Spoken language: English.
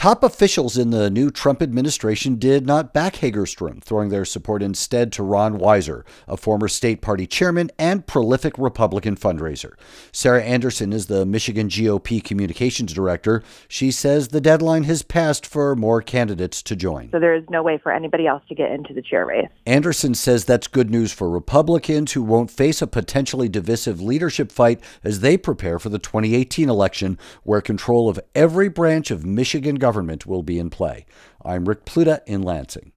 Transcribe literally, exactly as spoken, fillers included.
Top officials in the new Trump administration did not back Hagerstrom, throwing their support instead to Ron Weiser, a former state party chairman and prolific Republican fundraiser. Sarah Anderson is the Michigan G O P communications director. She says the deadline has passed for more candidates to join. So there is no way for anybody else to get into the chair race. Anderson says that's good news for Republicans who won't face a potentially divisive leadership fight as they prepare for the twenty eighteen election, where control of every branch of Michigan government will be in play. I'm Rick Pluta in Lansing.